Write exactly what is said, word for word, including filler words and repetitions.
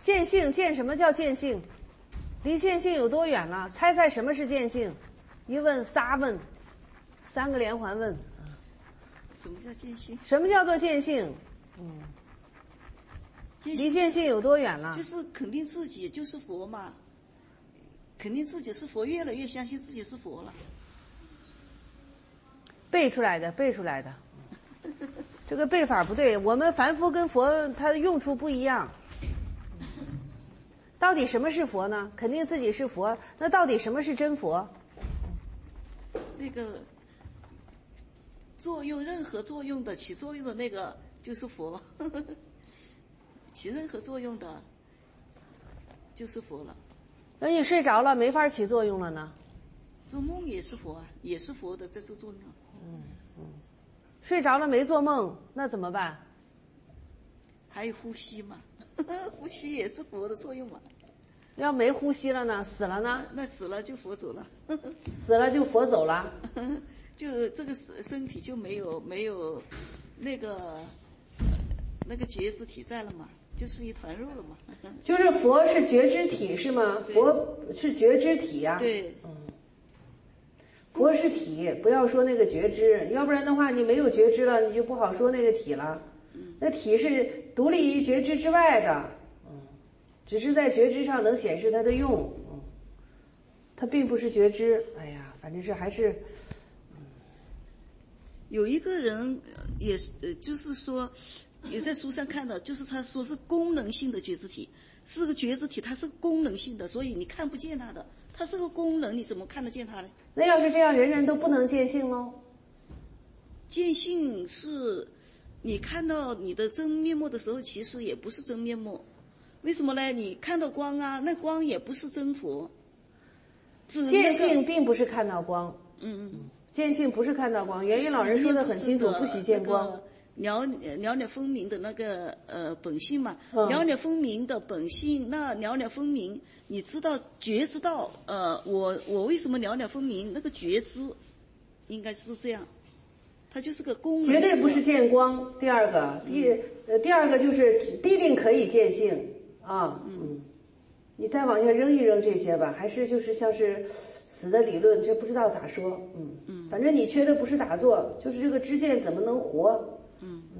见性，见什么叫见性？离见性有多远了？猜猜什么是见性？一问仨问，三个连环问。 什么叫见性？ 什么叫做见性？嗯，离见性有多远了？ 就是肯定自己就是佛嘛，肯定自己是佛，越来越相信自己是佛了。 背出来的，背出来的。这个背法不对，我们凡夫跟佛它的用处不一样。到底什么是佛呢？肯定自己是佛，那到底什么是真佛？ 那个作用，任何作用的起作用的那个就是佛，起任何作用的就是佛了。 那你睡着了没法起作用了呢？ 做梦也是佛啊，也是佛的在做作用。 嗯嗯，睡着了没做梦，那怎么办？ 还有呼吸嘛，呼吸也是佛的作用嘛。 要没呼吸了呢？死了呢？ 那死了就佛走了。 死了就佛走了。 就这个身体就没有没有那个那个觉知体在了嘛，就是一团肉了嘛。 就是佛是觉知体是吗？佛是觉知体呀、啊。 对， 嗯，佛是体，不要说那个觉知，要不然的话你没有觉知了，你就不好说那个体了。那体是独立于觉知之外的，嗯，只是在觉知上能显示它的用，嗯，它并不是觉知。哎呀，反正是还是。 有一个人也是，呃，就是说，也在书上看到，就是他说是功能性的觉知体，是个觉知体，它是功能性的，所以你看不见它的，它是个功能，你怎么看得见它呢？ 那要是这样，人人都不能见性喽？ 见性是，你看到你的真面目的时候，其实也不是真面目，为什么呢？你看到光啊，那光也不是真佛。 见性并不是看到光， 嗯嗯。 见性不是看到光，圆圆老人说得很清楚，不许见光。 了了了分明的那个呃本性嘛，嗯、了了分明的本性，那了了分明，你知道觉知到呃我我为什么了了分明？那个觉知应该是这样，它就是个功能。 绝对不是见光。第二个，第呃第二个就是必定可以见性啊。嗯，你再往下扔一扔这些吧，还是就是像是。死的理论，这不知道咋说，嗯嗯，反正你缺的不是打坐，就是这个知见怎么能活，嗯。